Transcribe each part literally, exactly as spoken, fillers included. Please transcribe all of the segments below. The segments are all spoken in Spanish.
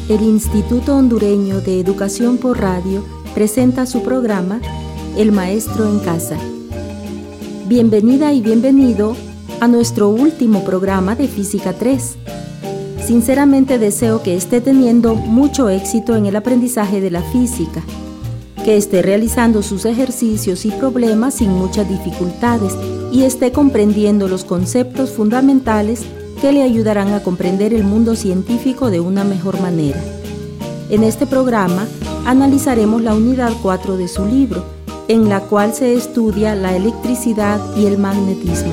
el Instituto Hondureño de Educación por Radio presenta su programa El Maestro en Casa. Bienvenida y bienvenido a nuestro último programa de Física tres. Sinceramente deseo que esté teniendo mucho éxito en el aprendizaje de la física, que esté realizando sus ejercicios y problemas sin muchas dificultades y esté comprendiendo los conceptos fundamentales que le ayudarán a comprender el mundo científico de una mejor manera. En este programa analizaremos la unidad cuatro de su libro, en la cual se estudia la electricidad y el magnetismo.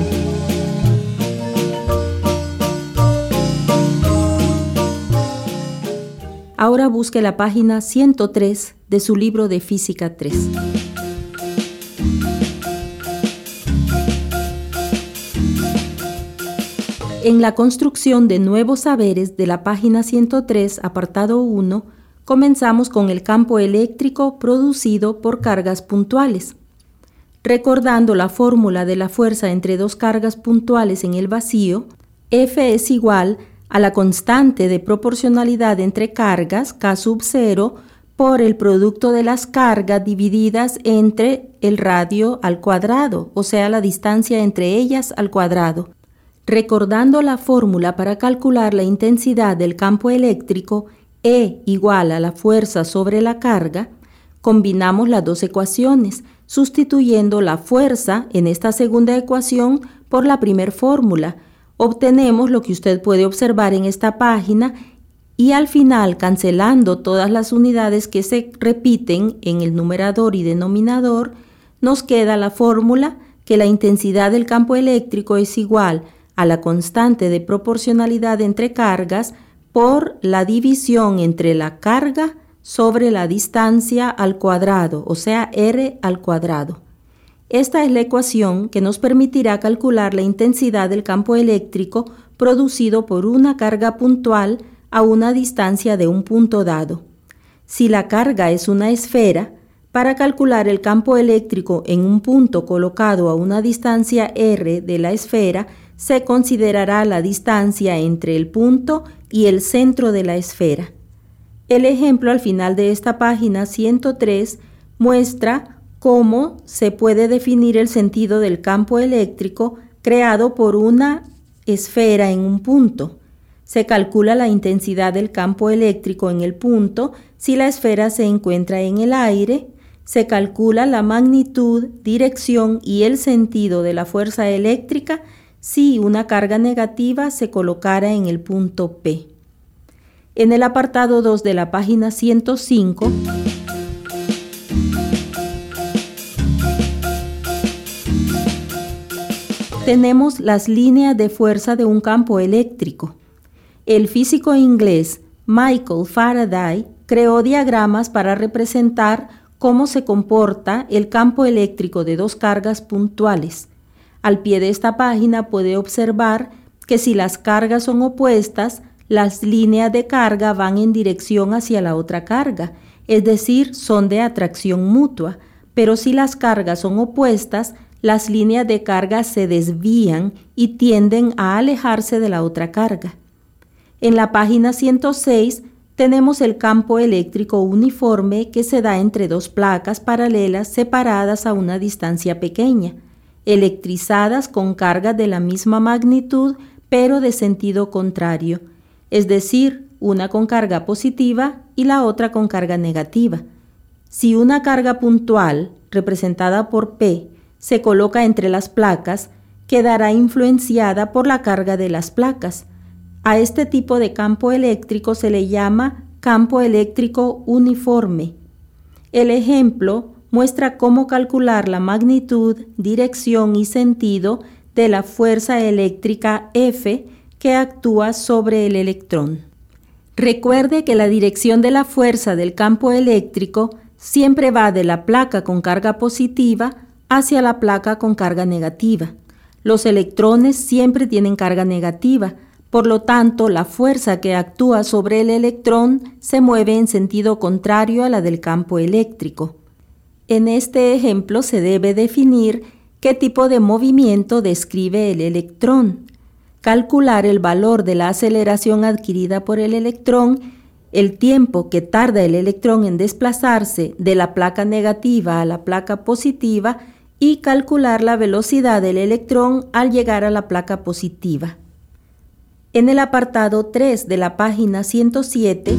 Ahora busque la página ciento tres de su libro de Física tres. En la construcción de nuevos saberes de la página ciento tres, apartado uno, comenzamos con el campo eléctrico producido por cargas puntuales. Recordando la fórmula de la fuerza entre dos cargas puntuales en el vacío, F es igual a la constante de proporcionalidad entre cargas, K sub cero, por el producto de las cargas divididas entre el radio al cuadrado, o sea, la distancia entre ellas al cuadrado. Recordando la fórmula para calcular la intensidad del campo eléctrico, E igual a la fuerza sobre la carga, combinamos las dos ecuaciones, sustituyendo la fuerza en esta segunda ecuación por la primera fórmula. Obtenemos lo que usted puede observar en esta página y al final, cancelando todas las unidades que se repiten en el numerador y denominador, nos queda la fórmula que la intensidad del campo eléctrico es igual a la constante de proporcionalidad entre cargas por la división entre la carga sobre la distancia al cuadrado, o sea, R al cuadrado. Esta es la ecuación que nos permitirá calcular la intensidad del campo eléctrico producido por una carga puntual a una distancia de un punto dado. Si la carga es una esfera, para calcular el campo eléctrico en un punto colocado a una distancia R de la esfera, se considerará la distancia entre el punto y el centro de la esfera. El ejemplo al final de esta página ciento tres muestra cómo se puede definir el sentido del campo eléctrico creado por una esfera en un punto. Se calcula la intensidad del campo eléctrico en el punto si la esfera se encuentra en el aire. Se calcula la magnitud, dirección y el sentido de la fuerza eléctrica si una carga negativa se colocara en el punto P. En el apartado dos de la página ciento cinco, tenemos las líneas de fuerza de un campo eléctrico. El físico inglés Michael Faraday creó diagramas para representar cómo se comporta el campo eléctrico de dos cargas puntuales. Al pie de esta página puede observar que si las cargas son opuestas, las líneas de carga van en dirección hacia la otra carga, es decir, son de atracción mutua, pero si las cargas son opuestas, las líneas de carga se desvían y tienden a alejarse de la otra carga. En la página ciento seis tenemos el campo eléctrico uniforme que se da entre dos placas paralelas separadas a una distancia pequeña, electrizadas con cargas de la misma magnitud pero de sentido contrario, es decir, una con carga positiva y la otra con carga negativa. Si una carga puntual, representada por P, se coloca entre las placas, quedará influenciada por la carga de las placas. A este tipo de campo eléctrico se le llama campo eléctrico uniforme. El ejemplo muestra cómo calcular la magnitud, dirección y sentido de la fuerza eléctrica F que actúa sobre el electrón. Recuerde que la dirección de la fuerza del campo eléctrico siempre va de la placa con carga positiva hacia la placa con carga negativa. Los electrones siempre tienen carga negativa, por lo tanto, la fuerza que actúa sobre el electrón se mueve en sentido contrario a la del campo eléctrico. En este ejemplo se debe definir qué tipo de movimiento describe el electrón. Calcular el valor de la aceleración adquirida por el electrón el tiempo que tarda el electrón en desplazarse de la placa negativa a la placa positiva y calcular la velocidad del electrón al llegar a la placa positiva. En el apartado tres de la página ciento siete,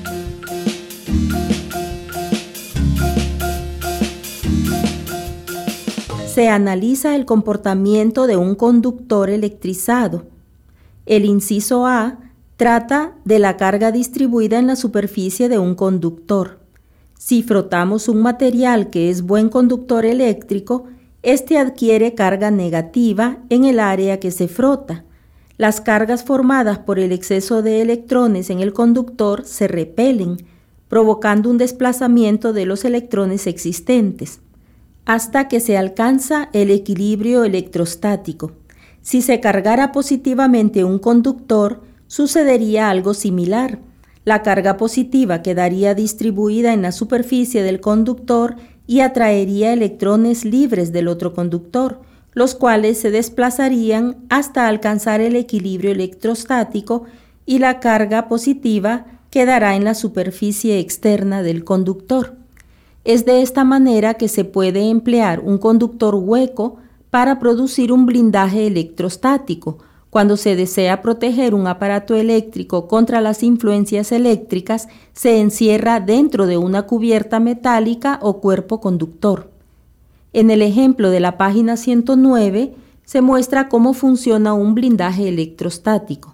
se analiza el comportamiento de un conductor electrizado. El inciso A trata de la carga distribuida en la superficie de un conductor. Si frotamos un material que es buen conductor eléctrico, este adquiere carga negativa en el área que se frota. Las cargas formadas por el exceso de electrones en el conductor se repelen, provocando un desplazamiento de los electrones existentes, hasta que se alcanza el equilibrio electrostático. Si se cargara positivamente un conductor, sucedería algo similar. La carga positiva quedaría distribuida en la superficie del conductor y atraería electrones libres del otro conductor, los cuales se desplazarían hasta alcanzar el equilibrio electrostático y la carga positiva quedará en la superficie externa del conductor. Es de esta manera que se puede emplear un conductor hueco para producir un blindaje electrostático, cuando se desea proteger un aparato eléctrico contra las influencias eléctricas, se encierra dentro de una cubierta metálica o cuerpo conductor. En el ejemplo de la página ciento nueve se muestra cómo funciona un blindaje electrostático.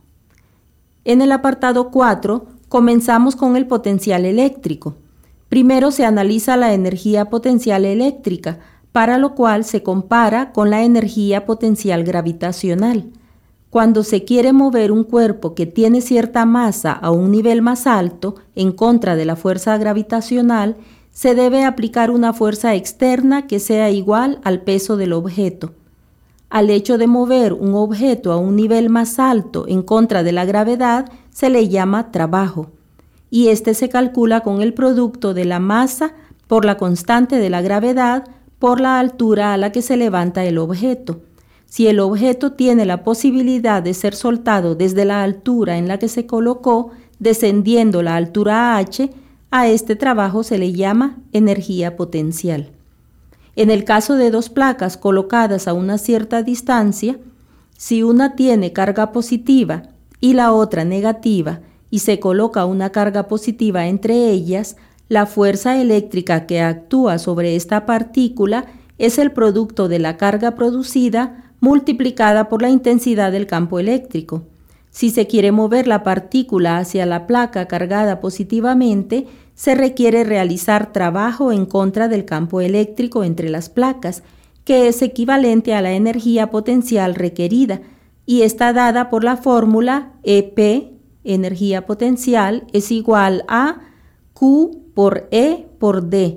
En el apartado cuatro comenzamos con el potencial eléctrico. Primero se analiza la energía potencial eléctrica, para lo cual se compara con la energía potencial gravitacional. Cuando se quiere mover un cuerpo que tiene cierta masa a un nivel más alto en contra de la fuerza gravitacional, se debe aplicar una fuerza externa que sea igual al peso del objeto. Al hecho de mover un objeto a un nivel más alto en contra de la gravedad se le llama trabajo, y este se calcula con el producto de la masa por la constante de la gravedad por la altura a la que se levanta el objeto. Si el objeto tiene la posibilidad de ser soltado desde la altura en la que se colocó, descendiendo la altura h, a este trabajo se le llama energía potencial. En el caso de dos placas colocadas a una cierta distancia, si una tiene carga positiva y la otra negativa y se coloca una carga positiva entre ellas, la fuerza eléctrica que actúa sobre esta partícula es el producto de la carga producida multiplicada por la intensidad del campo eléctrico. Si se quiere mover la partícula hacia la placa cargada positivamente, se requiere realizar trabajo en contra del campo eléctrico entre las placas, que es equivalente a la energía potencial requerida, y está dada por la fórmula E P, energía potencial, es igual a Q por E por D,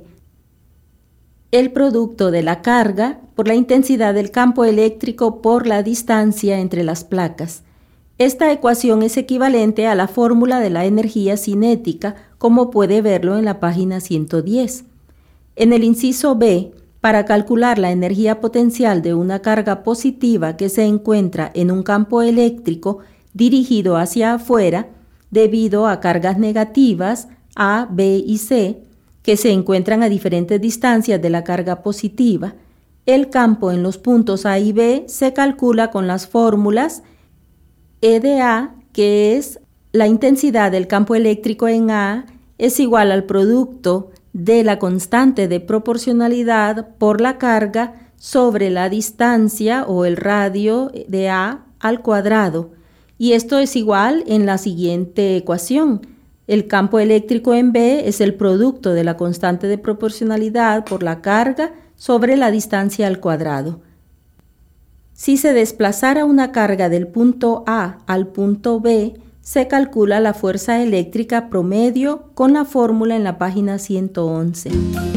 el producto de la carga por la intensidad del campo eléctrico por la distancia entre las placas. Esta ecuación es equivalente a la fórmula de la energía cinética, como puede verlo en la página ciento diez. En el inciso B, para calcular la energía potencial de una carga positiva que se encuentra en un campo eléctrico dirigido hacia afuera, debido a cargas negativas A, B y C, que se encuentran a diferentes distancias de la carga positiva, el campo en los puntos A y B se calcula con las fórmulas E de A, que es la intensidad del campo eléctrico en A, es igual al producto de la constante de proporcionalidad por la carga sobre la distancia o el radio de A al cuadrado. Y esto es igual en la siguiente ecuación. El campo eléctrico en B es el producto de la constante de proporcionalidad por la carga sobre la distancia al cuadrado. Si se desplazara una carga del punto A al punto B, se calcula la fuerza eléctrica promedio con la fórmula en la página ciento once.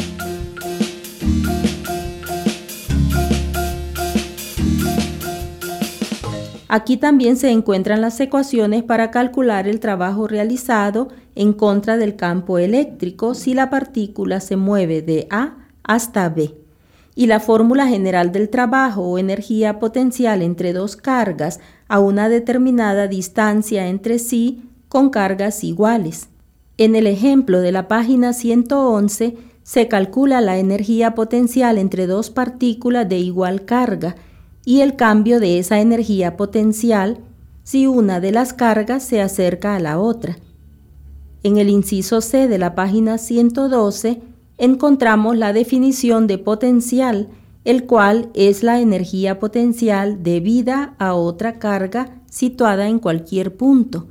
Aquí también se encuentran las ecuaciones para calcular el trabajo realizado en contra del campo eléctrico si la partícula se mueve de A hasta B. Y la fórmula general del trabajo o energía potencial entre dos cargas a una determinada distancia entre sí con cargas iguales. En el ejemplo de la página ciento once, se calcula la energía potencial entre dos partículas de igual carga y el cambio de esa energía potencial si una de las cargas se acerca a la otra. En el inciso C de la página ciento doce encontramos la definición de potencial, el cual es la energía potencial debida a otra carga situada en cualquier punto.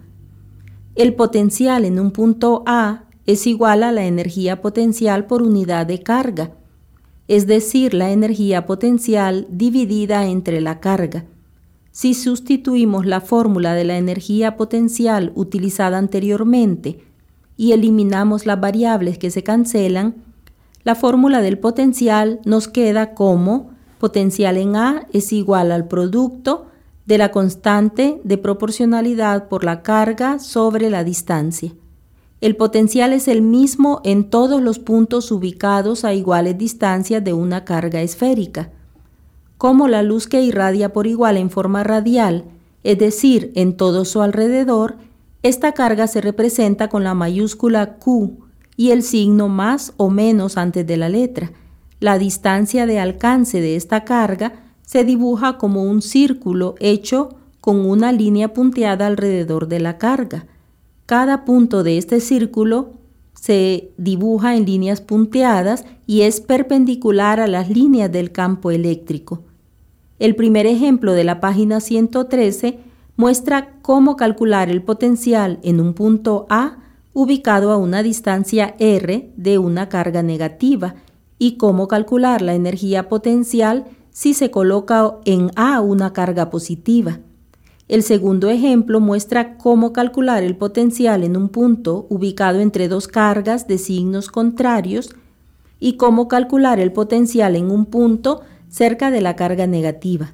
El potencial en un punto A es igual a la energía potencial por unidad de carga, es decir, la energía potencial dividida entre la carga. Si sustituimos la fórmula de la energía potencial utilizada anteriormente y eliminamos las variables que se cancelan, la fórmula del potencial nos queda como potencial en A es igual al producto de la constante de proporcionalidad por la carga sobre la distancia. El potencial es el mismo en todos los puntos ubicados a iguales distancias de una carga esférica. Como la luz que irradia por igual en forma radial, es decir, en todo su alrededor, esta carga se representa con la mayúscula Q y el signo más o menos antes de la letra. La distancia de alcance de esta carga se dibuja como un círculo hecho con una línea punteada alrededor de la carga. Cada punto de este círculo se dibuja en líneas punteadas y es perpendicular a las líneas del campo eléctrico. El primer ejemplo de la página ciento trece muestra cómo calcular el potencial en un punto A ubicado a una distancia R de una carga negativa y cómo calcular la energía potencial si se coloca en A una carga positiva. El segundo ejemplo muestra cómo calcular el potencial en un punto ubicado entre dos cargas de signos contrarios y cómo calcular el potencial en un punto cerca de la carga negativa.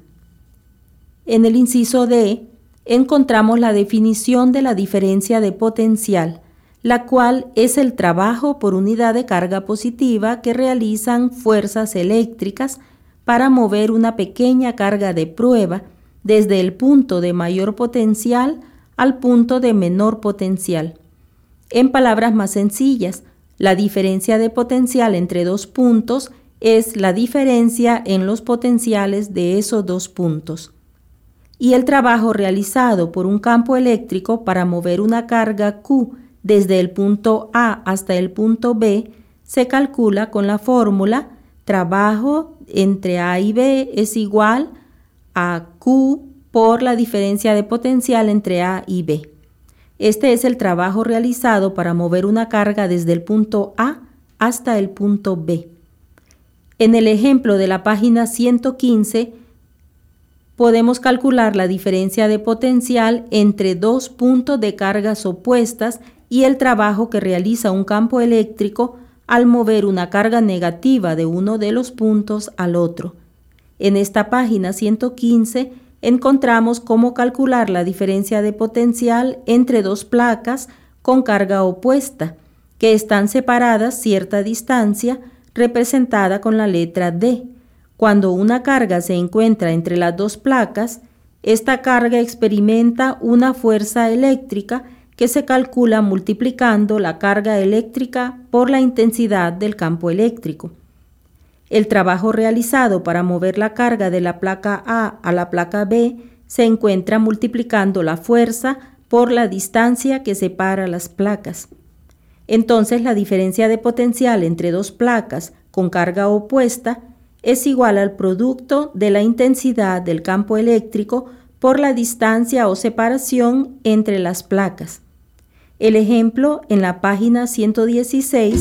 En el inciso D encontramos la definición de la diferencia de potencial, la cual es el trabajo por unidad de carga positiva que realizan fuerzas eléctricas para mover una pequeña carga de prueba desde el punto de mayor potencial al punto de menor potencial. En palabras más sencillas, la diferencia de potencial entre dos puntos es la diferencia en los potenciales de esos dos puntos. Y el trabajo realizado por un campo eléctrico para mover una carga Q desde el punto A hasta el punto B se calcula con la fórmula trabajo entre A y B es igual a Q por la diferencia de potencial entre A y B. Este es el trabajo realizado para mover una carga desde el punto A hasta el punto B. En el ejemplo de la página ciento quince, podemos calcular la diferencia de potencial entre dos puntos de cargas opuestas y el trabajo que realiza un campo eléctrico al mover una carga negativa de uno de los puntos al otro. En esta página ciento quince encontramos cómo calcular la diferencia de potencial entre dos placas con carga opuesta, que están separadas cierta distancia, representada con la letra D. Cuando una carga se encuentra entre las dos placas, esta carga experimenta una fuerza eléctrica que se calcula multiplicando la carga eléctrica por la intensidad del campo eléctrico. El trabajo realizado para mover la carga de la placa A a la placa B se encuentra multiplicando la fuerza por la distancia que separa las placas. Entonces, la diferencia de potencial entre dos placas con carga opuesta es igual al producto de la intensidad del campo eléctrico por la distancia o separación entre las placas. El ejemplo en la página ciento dieciséis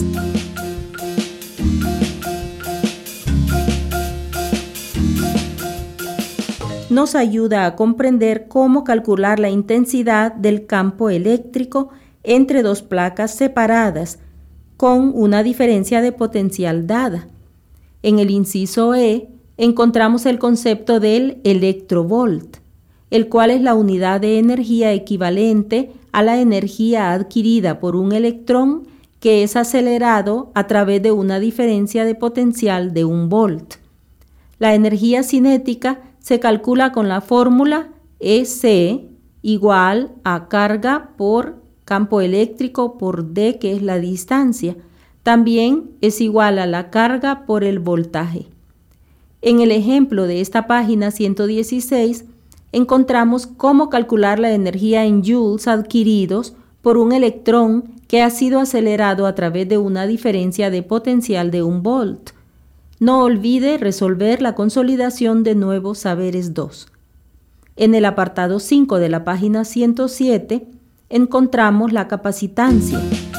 nos ayuda a comprender cómo calcular la intensidad del campo eléctrico entre dos placas separadas con una diferencia de potencial dada. En el inciso E encontramos el concepto del electrovolt, el cual es la unidad de energía equivalente a la energía adquirida por un electrón que es acelerado a través de una diferencia de potencial de un volt. La energía cinética se calcula con la fórmula E C igual a carga por campo eléctrico por D, que es la distancia. También es igual a la carga por el voltaje. En el ejemplo de esta página ciento dieciséis, encontramos cómo calcular la energía en joules adquiridos por un electrón que ha sido acelerado a través de una diferencia de potencial de un volt. No olvide resolver la consolidación de nuevos saberes dos. En el apartado cinco de la página ciento siete encontramos la capacitancia.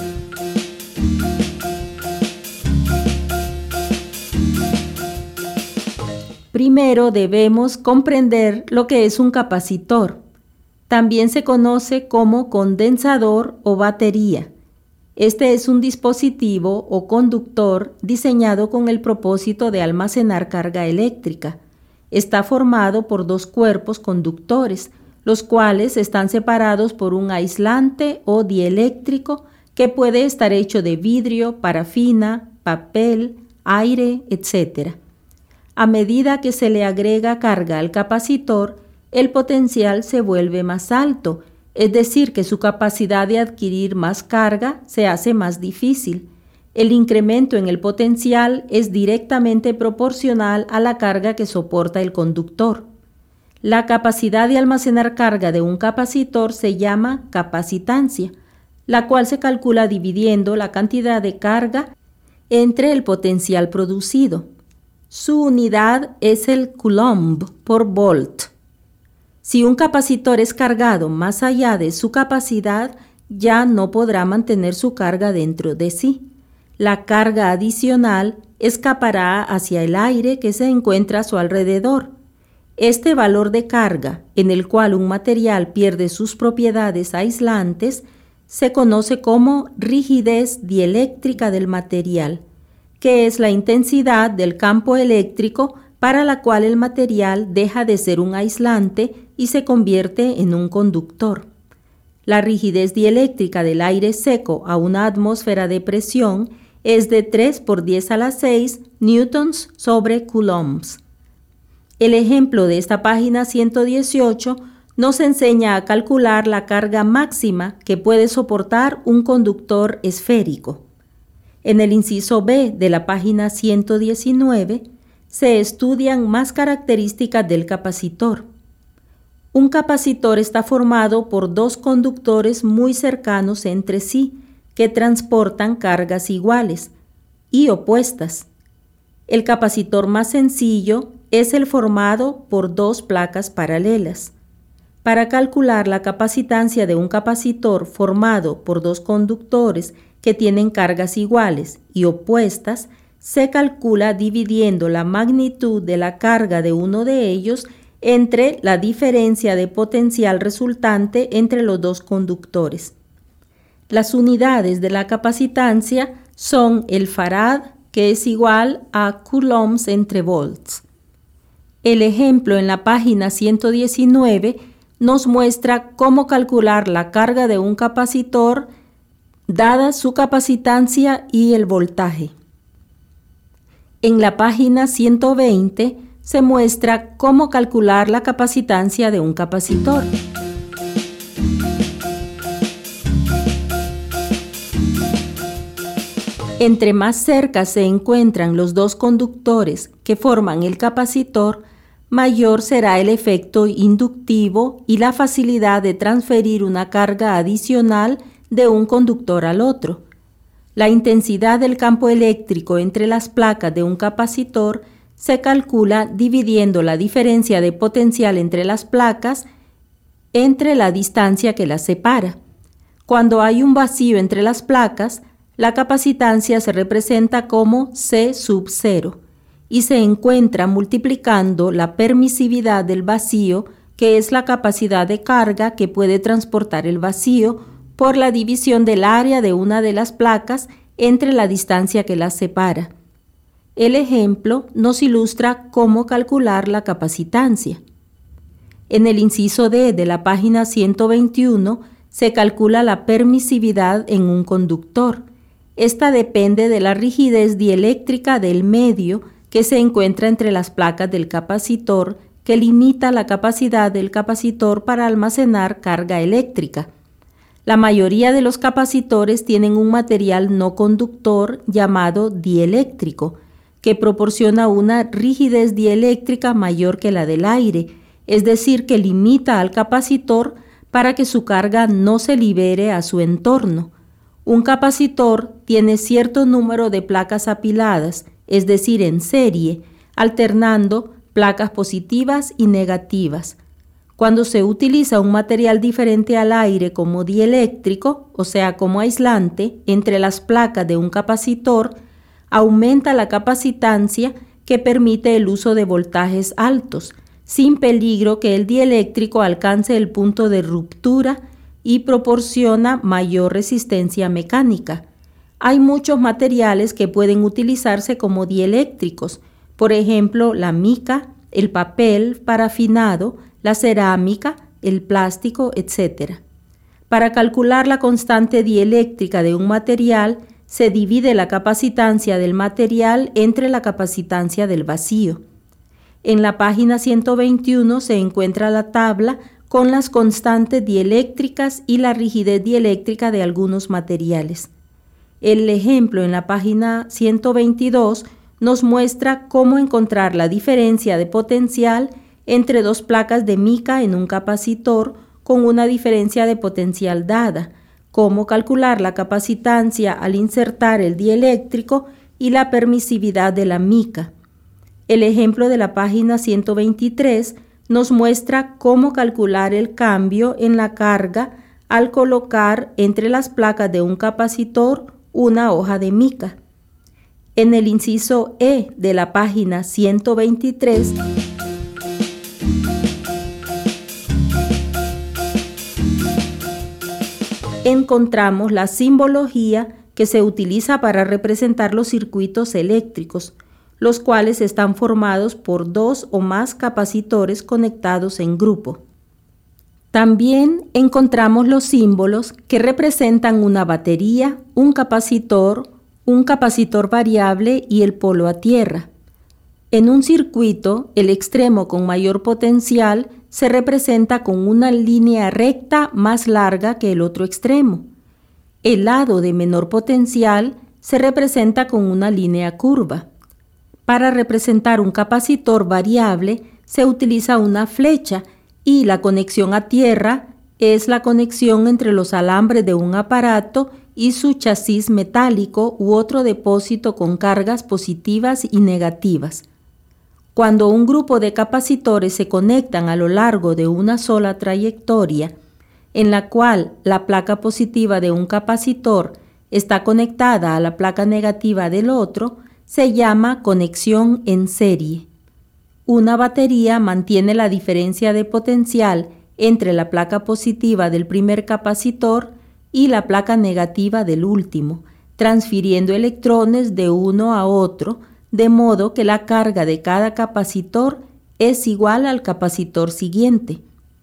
Primero debemos comprender lo que es un capacitor. También se conoce como condensador o batería. Este es un dispositivo o conductor diseñado con el propósito de almacenar carga eléctrica. Está formado por dos cuerpos conductores, los cuales están separados por un aislante o dieléctrico que puede estar hecho de vidrio, parafina, papel, aire, etcétera. A medida que se le agrega carga al capacitor, el potencial se vuelve más alto, es decir, que su capacidad de adquirir más carga se hace más difícil. El incremento en el potencial es directamente proporcional a la carga que soporta el conductor. La capacidad de almacenar carga de un capacitor se llama capacitancia, la cual se calcula dividiendo la cantidad de carga entre el potencial producido. Su unidad es el coulomb por volt. Si un capacitor es cargado más allá de su capacidad, ya no podrá mantener su carga dentro de sí. La carga adicional escapará hacia el aire que se encuentra a su alrededor. Este valor de carga, en el cual un material pierde sus propiedades aislantes, se conoce como rigidez dieléctrica del material, que es la intensidad del campo eléctrico para la cual el material deja de ser un aislante y se convierte en un conductor. La rigidez dieléctrica del aire seco a una atmósfera de presión es de tres por diez a la seis newtons sobre coulombs. El ejemplo de esta página ciento dieciocho nos enseña a calcular la carga máxima que puede soportar un conductor esférico. En el inciso B de la página ciento diecinueve se estudian más características del capacitor. Un capacitor está formado por dos conductores muy cercanos entre sí que transportan cargas iguales y opuestas. El capacitor más sencillo es el formado por dos placas paralelas. Para calcular la capacitancia de un capacitor formado por dos conductores que tienen cargas iguales y opuestas, se calcula dividiendo la magnitud de la carga de uno de ellos entre la diferencia de potencial resultante entre los dos conductores. Las unidades de la capacitancia son el farad, que es igual a coulombs entre volts. El ejemplo en la página ciento diecinueve nos muestra cómo calcular la carga de un capacitor dada su capacitancia y el voltaje. En la página ciento veinte se muestra cómo calcular la capacitancia de un capacitor. Entre más cerca se encuentran los dos conductores que forman el capacitor, mayor será el efecto inductivo y la facilidad de transferir una carga adicional de un conductor al otro. La intensidad del campo eléctrico entre las placas de un capacitor se calcula dividiendo la diferencia de potencial entre las placas entre la distancia que las separa. Cuando hay un vacío entre las placas, la capacitancia se representa como C sub cero y se encuentra multiplicando la permisividad del vacío, que es la capacidad de carga que puede transportar el vacío, por la división del área de una de las placas entre la distancia que las separa. El ejemplo nos ilustra cómo calcular la capacitancia. En el inciso D de la página ciento veintiuno se calcula la permisividad en un conductor. Esta depende de la rigidez dieléctrica del medio que se encuentra entre las placas del capacitor, que limita la capacidad del capacitor para almacenar carga eléctrica. La mayoría de los capacitores tienen un material no conductor llamado dieléctrico, que proporciona una rigidez dieléctrica mayor que la del aire, es decir, que limita al capacitor para que su carga no se libere a su entorno. Un capacitor tiene cierto número de placas apiladas, es decir, en serie, alternando placas positivas y negativas. Cuando se utiliza un material diferente al aire como dieléctrico, o sea, como aislante, entre las placas de un capacitor, aumenta la capacitancia que permite el uso de voltajes altos, sin peligro que el dieléctrico alcance el punto de ruptura y proporciona mayor resistencia mecánica. Hay muchos materiales que pueden utilizarse como dieléctricos, por ejemplo, la mica, el papel parafinado, la cerámica, el plástico, etcétera. Para calcular la constante dieléctrica de un material, se divide la capacitancia del material entre la capacitancia del vacío. En la página ciento veintiuno se encuentra la tabla con las constantes dieléctricas y la rigidez dieléctrica de algunos materiales. El ejemplo en la página ciento veintidós nos muestra cómo encontrar la diferencia de potencial entre dos placas de mica en un capacitor con una diferencia de potencial dada, cómo calcular la capacitancia al insertar el dieléctrico y la permisividad de la mica. El ejemplo de la página ciento veintitrés nos muestra cómo calcular el cambio en la carga al colocar entre las placas de un capacitor una hoja de mica. En el inciso E de la página ciento veintitrés, encontramos la simbología que se utiliza para representar los circuitos eléctricos, los cuales están formados por dos o más capacitores conectados en grupo. También encontramos los símbolos que representan una batería, un capacitor, un capacitor variable y el polo a tierra. En un circuito, el extremo con mayor potencial se representa con una línea recta más larga que el otro extremo. El lado de menor potencial se representa con una línea curva. Para representar un capacitor variable se utiliza una flecha y la conexión a tierra es la conexión entre los alambres de un aparato y su chasis metálico u otro depósito con cargas positivas y negativas. Cuando un grupo de capacitores se conectan a lo largo de una sola trayectoria, en la cual la placa positiva de un capacitor está conectada a la placa negativa del otro, se llama conexión en serie. Una batería mantiene la diferencia de potencial entre la placa positiva del primer capacitor y la placa negativa del último, transfiriendo electrones de uno a otro, de modo que la carga de cada capacitor es igual al capacitor siguiente.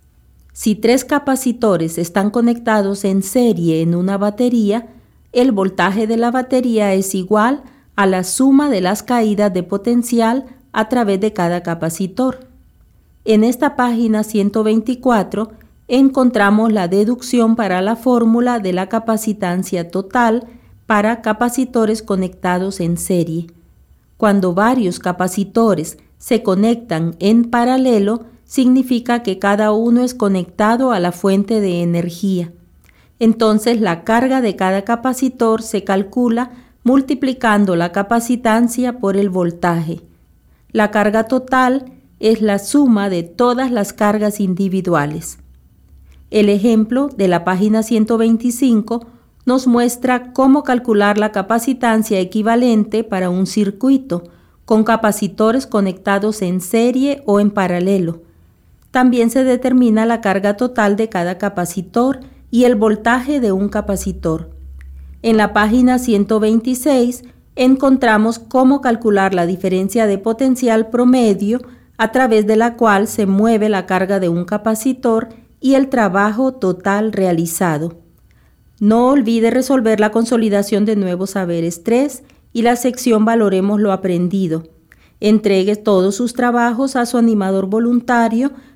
Si tres capacitores están conectados en serie en una batería, el voltaje de la batería es igual a la suma de las caídas de potencial a través de cada capacitor. En esta página ciento veinticuatro encontramos la deducción para la fórmula de la capacitancia total para capacitores conectados en serie. Cuando varios capacitores se conectan en paralelo, significa que cada uno es conectado a la fuente de energía. Entonces la carga de cada capacitor se calcula multiplicando la capacitancia por el voltaje. La carga total es la suma de todas las cargas individuales. El ejemplo de la página ciento veinticinco nos muestra cómo calcular la capacitancia equivalente para un circuito con capacitores conectados en serie o en paralelo. También se determina la carga total de cada capacitor y el voltaje de un capacitor. En la página ciento veintiséis encontramos cómo calcular la diferencia de potencial promedio a través de la cual se mueve la carga de un capacitor y el trabajo total realizado. No olvide resolver la consolidación de nuevos saberes tres y la sección Valoremos lo aprendido. Entregue todos sus trabajos a su animador voluntario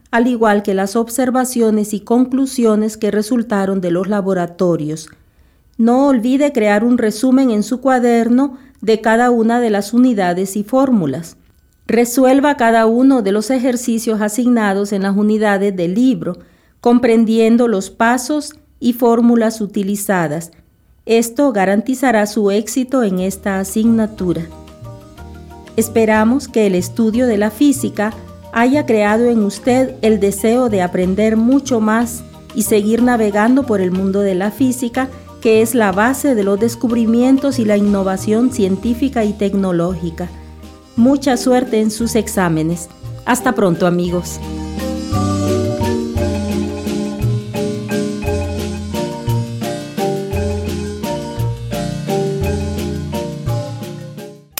al igual que las observaciones y conclusiones que resultaron de los laboratorios. No olvide crear un resumen en su cuaderno de cada una de las unidades y fórmulas. Resuelva cada uno de los ejercicios asignados en las unidades del libro, comprendiendo los pasos y fórmulas utilizadas. Esto garantizará su éxito en esta asignatura. Esperamos que el estudio de la física haya creado en usted el deseo de aprender mucho más y seguir navegando por el mundo de la física, que es la base de los descubrimientos y la innovación científica y tecnológica. Mucha suerte en sus exámenes. Hasta pronto, amigos.